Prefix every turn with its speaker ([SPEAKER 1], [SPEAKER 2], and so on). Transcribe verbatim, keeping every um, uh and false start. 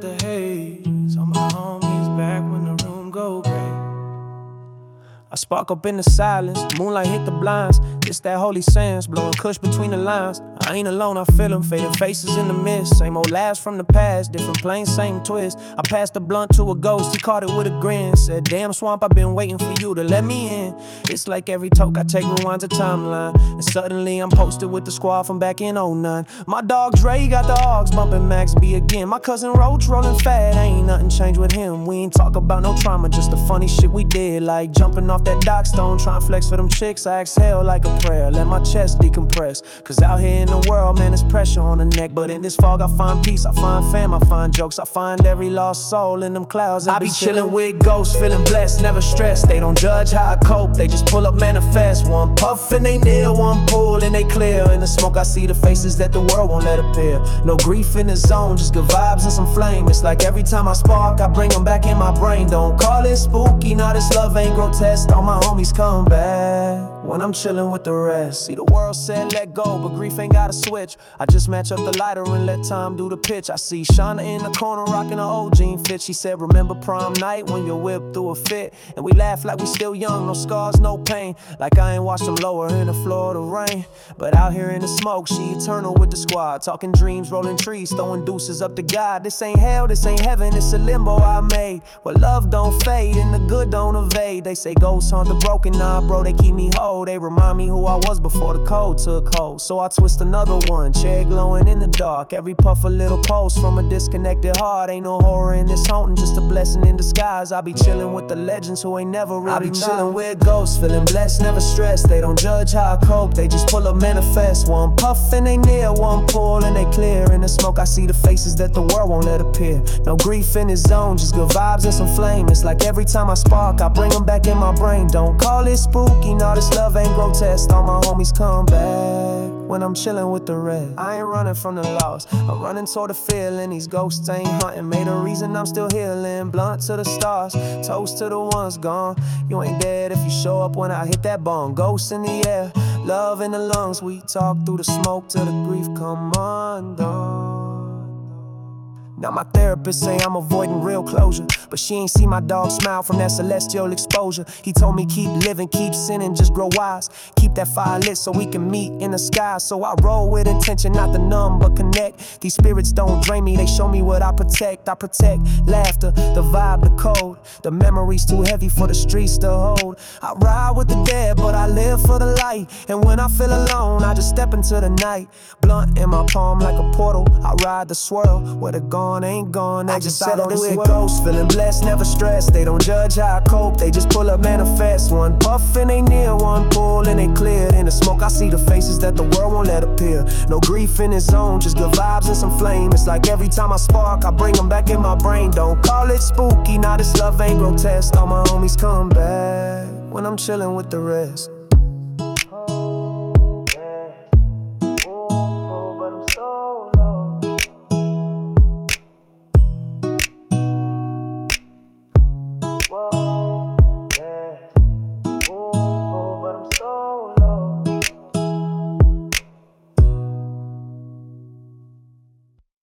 [SPEAKER 1] out the haze. All my homies back when the room go gray. I spark up in the silence, moonlight hit the blinds. It's that holy sense, blowing kush between the lines. I ain't alone, I feel them, faded faces in the mist. Same old laughs from the past, different planes, same twist. I passed the blunt to a ghost, he caught it with a grin. Said, damn swamp, I've been waiting for you to let me in. It's like every toke I take rewinds a timeline. And suddenly I'm posted with the squad from back in oh nine. My dog Dre got the hogs bumping Max B again. My cousin Roach rolling fat, ain't nothing changed with him. We ain't talk about no trauma, just the funny shit we did. Like jumping off that dock stone, trying to flex for them chicks. I exhale like a prayer, let my chest decompress. Cause out here in the world, man, there's pressure on the neck. But in this fog I find peace, I find fam, I find jokes. I find every lost soul in them clouds. I be chillin' with ghosts, feeling blessed, never stressed. They don't judge how I cope, they just pull up manifest. One puff and they kneel, one pull and they clear. In the smoke I see the faces that the world won't let appear. No grief in the zone, just good vibes and some flame. It's like every time I spark, I bring them back in my brain. Don't call it spooky, nah, this love ain't grotesque. All my homies come back when I'm chillin' with the rest. See, the world said let go, but grief ain't got a switch. I just match up the lighter and let time do the pitch. I see Shauna in the corner rocking her old jean fit. She said, remember prom night when your whip threw a fit? And we laugh like we still young, no scars, no pain. Like I ain't watched them lower in the Florida rain. But out here in the smoke, she eternal with the squad. Talking dreams, rolling trees, throwing deuces up to God. This ain't hell, this ain't heaven, it's a limbo I made. Where love don't fade and the good don't evade. They say ghosts haunt the broken, nah bro, they keep me whole. They remind me who I was before the code took hold. So I twist another one, chair glowing in the dark. Every puff a little pulse from a disconnected heart. Ain't no horror in this haunting, just a blessing in disguise. I be chillin' with the legends who ain't never really I be chillin' with ghosts, feeling blessed, never stressed. They don't judge how I cope, they just pull up manifest. One puff and they near, one pull and they clear. In the smoke I see the faces that the world won't let appear. No grief in this zone, just good vibes and some flame. It's like every time I spark, I bring them back in my brain. Don't call it spooky, nah, this love ain't grotesque. All my homies come back when I'm chillin' with the rest. I ain't running from the lost, I'm running toward the feeling. These ghosts ain't hunting, made a reason I'm still healing. Blunt to the stars, toast to the ones gone. You ain't dead if you show up when I hit that bong. Ghosts in the air, love in the lungs. We talk through the smoke till the grief come undone. Now my therapist say I'm avoiding real closure, but she ain't see my dog smile from that celestial exposure. He told me keep living, keep sinning, just grow wise. Keep that fire lit so we can meet in the sky. So I roll with intention, not the numb but connect. These spirits don't drain me, they show me what I protect. I protect laughter, the vibe, the code. The memories too heavy for the streets to hold. I ride with the dead, but I live for the light. And when I feel alone, I just step into the night. Blunt in my palm like a portal, I ride the swirl. Where the gone ain't gone, I just settled with ghosts, feeling blessed, never stressed. They don't judge how I cope, they just pull up manifest. One puff and they near, one pull and they cleared. In the smoke I see the faces that the world won't let appear. No grief in his zone, just good vibes and some flame. It's like every time I spark, I bring them back in my brain. Don't call it spooky, nah, this love ain't grotesque. All my homies come back when I'm chilling with the rest.